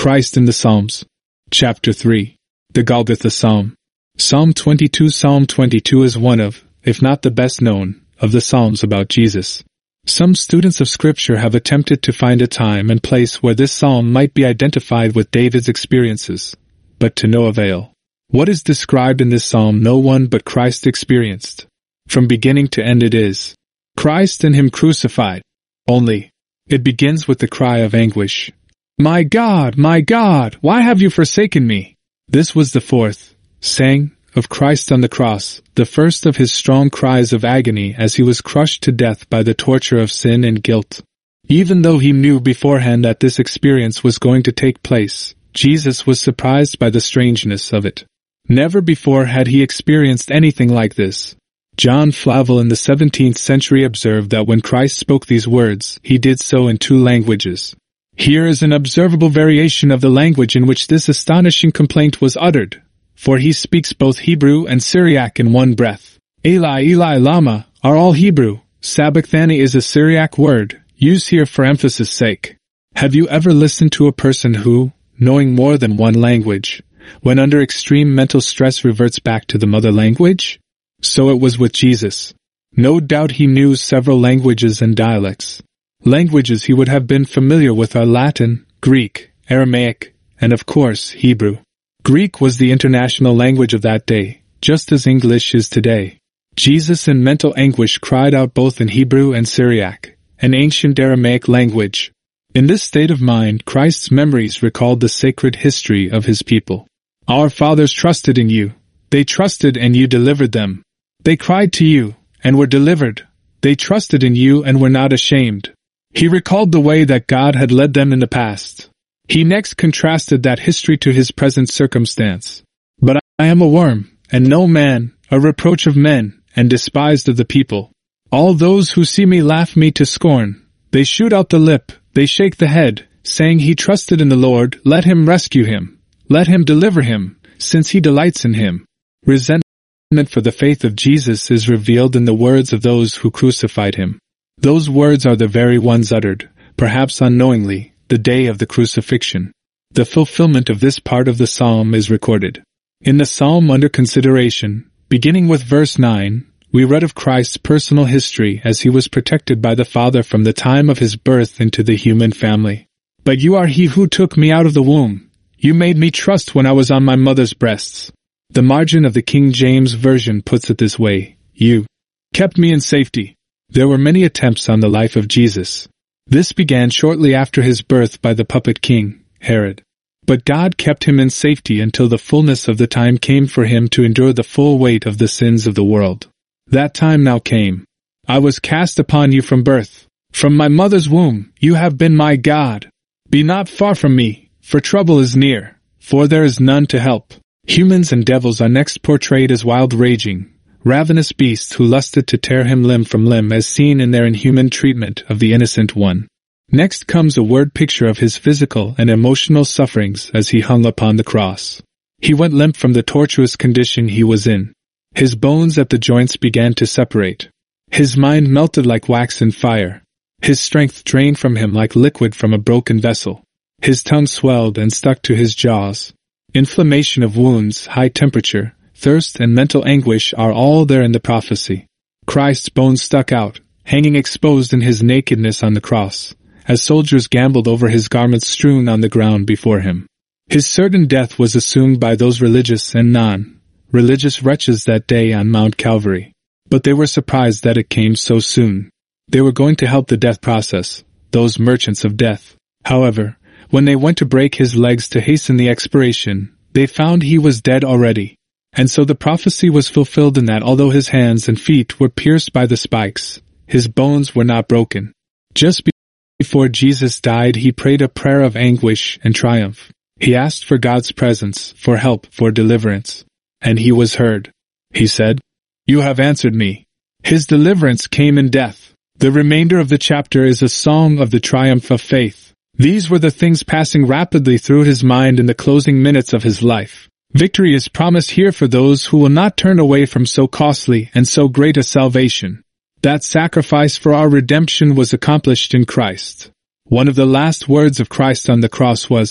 Christ in the Psalms. Chapter 3. The Golgotha Psalm. Psalm 22. Psalm 22 is one of, if not the best known, of the Psalms about Jesus. Some students of Scripture have attempted to find a time and place where this psalm might be identified with David's experiences, but to no avail. What is described in this psalm no one but Christ experienced. From beginning to end it is Christ and Him crucified. Only, it begins with the cry of anguish. My God, why have you forsaken me? This was the fourth saying of Christ on the cross, the first of His strong cries of agony as He was crushed to death by the torture of sin and guilt. Even though He knew beforehand that this experience was going to take place, Jesus was surprised by the strangeness of it. Never before had He experienced anything like this. John Flavel in the 17th century observed that when Christ spoke these words, He did so in two languages. Here is an observable variation of the language in which this astonishing complaint was uttered, for He speaks both Hebrew and Syriac in one breath. Eli, Eli, lama, are all Hebrew. Sabachthani is a Syriac word, used here for emphasis' sake. Have you ever listened to a person who, knowing more than one language, when under extreme mental stress reverts back to the mother language? So it was with Jesus. No doubt He knew several languages and dialects. Languages He would have been familiar with are Latin, Greek, Aramaic, and of course, Hebrew. Greek was the international language of that day, just as English is today. Jesus in mental anguish cried out both in Hebrew and Syriac, an ancient Aramaic language. In this state of mind, Christ's memories recalled the sacred history of His people. Our fathers trusted in you. They trusted and you delivered them. They cried to you, and were delivered. They trusted in you and were not ashamed. He recalled the way that God had led them in the past. He next contrasted that history to His present circumstance. But I am a worm, and no man, a reproach of men, and despised of the people. All those who see me laugh me to scorn. They shoot out the lip, they shake the head, saying He trusted in the Lord, let Him rescue him. Let Him deliver him, since He delights in him. Resentment for the faith of Jesus is revealed in the words of those who crucified Him. Those words are the very ones uttered, perhaps unknowingly, the day of the crucifixion. The fulfillment of this part of the psalm is recorded. In the psalm under consideration, beginning with verse 9, we read of Christ's personal history as He was protected by the Father from the time of His birth into the human family. But you are He who took me out of the womb. You made me trust when I was on my mother's breasts. The margin of the King James Version puts it this way, You kept me in safety. There were many attempts on the life of Jesus. This began shortly after His birth by the puppet king, Herod. But God kept Him in safety until the fullness of the time came for Him to endure the full weight of the sins of the world. That time now came. I was cast upon you from birth. From my mother's womb, you have been my God. Be not far from me, for trouble is near, for there is none to help. Humans and devils are next portrayed as wild raging, ravenous beasts who lusted to tear Him limb from limb as seen in their inhuman treatment of the innocent one. Next comes a word picture of His physical and emotional sufferings as He hung upon the cross. He went limp from the tortuous condition He was in. His bones at the joints began to separate. His mind melted like wax in fire. His strength drained from Him like liquid from a broken vessel. His tongue swelled and stuck to His jaws. Inflammation of wounds, high temperature, thirst and mental anguish are all there in the prophecy. Christ's bones stuck out, hanging exposed in His nakedness on the cross, as soldiers gambled over His garments strewn on the ground before Him. His certain death was assumed by those religious and non-religious wretches that day on Mount Calvary. But they were surprised that it came so soon. They were going to help the death process, those merchants of death. However, when they went to break His legs to hasten the expiration, they found He was dead already. And so the prophecy was fulfilled in that although His hands and feet were pierced by the spikes, His bones were not broken. Just before Jesus died, He prayed a prayer of anguish and triumph. He asked for God's presence, for help, for deliverance. And He was heard. He said, You have answered me. His deliverance came in death. The remainder of the chapter is a song of the triumph of faith. These were the things passing rapidly through His mind in the closing minutes of His life. Victory is promised here for those who will not turn away from so costly and so great a salvation. That sacrifice for our redemption was accomplished in Christ. One of the last words of Christ on the cross was,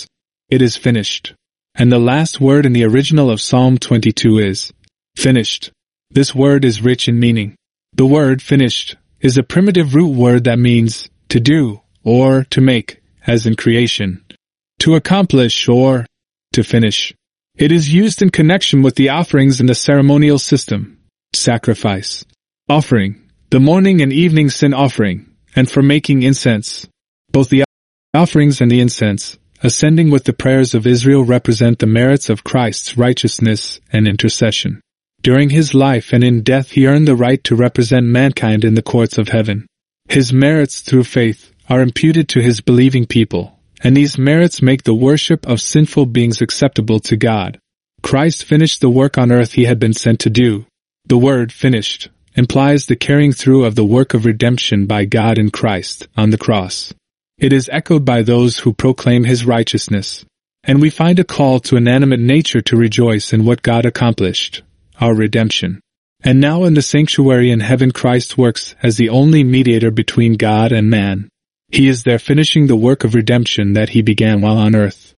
It is finished. And the last word in the original of Psalm 22 is finished. This word is rich in meaning. The word finished is a primitive root word that means to do or to make, as in creation, to accomplish or to finish. It is used in connection with the offerings in the ceremonial system, sacrifice, offering, the morning and evening sin offering, and for making incense. Both the offerings and the incense, ascending with the prayers of Israel, represent the merits of Christ's righteousness and intercession. During his life and in death he earned the right to represent mankind in the courts of heaven. His merits through faith are imputed to his believing people, and these merits make the worship of sinful beings acceptable to God. Christ finished the work on earth he had been sent to do. The word finished implies the carrying through of the work of redemption by God in Christ on the cross. It is echoed by those who proclaim his righteousness, and we find a call to inanimate nature to rejoice in what God accomplished, our redemption. And now in the sanctuary in heaven Christ works as the only mediator between God and man. He is there finishing the work of redemption that he began while on earth.